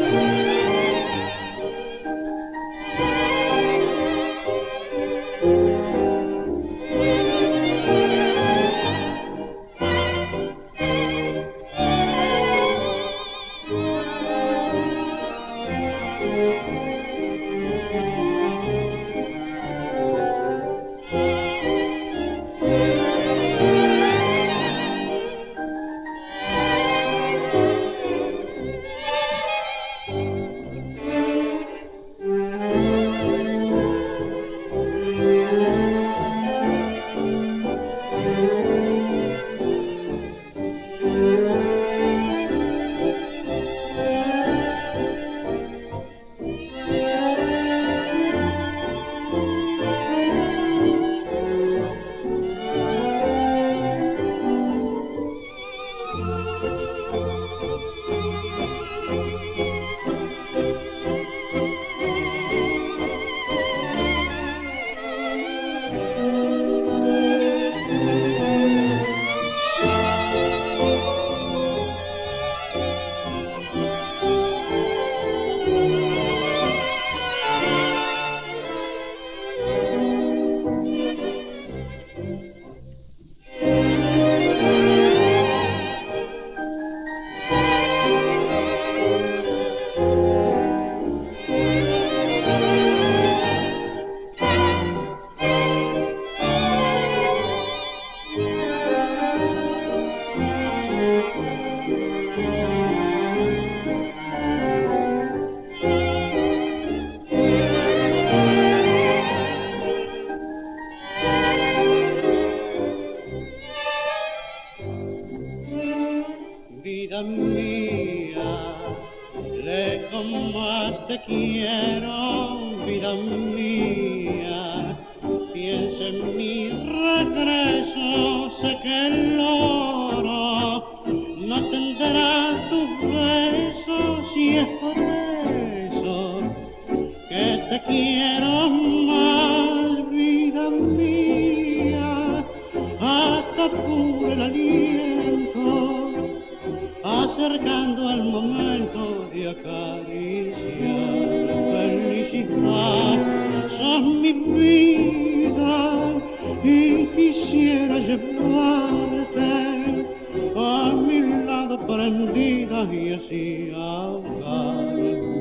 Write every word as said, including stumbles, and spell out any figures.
Vida mía, lejos más te quiero, vida mía, piensa en mi regreso, sé que el oro no tendrá tus besos y es por eso que te quiero más, vida mía, hasta por el aliento, acercando el momento de acariciar felicidad. Sos mi vida y quisiera llevarte a mi lado prendida y así ahogar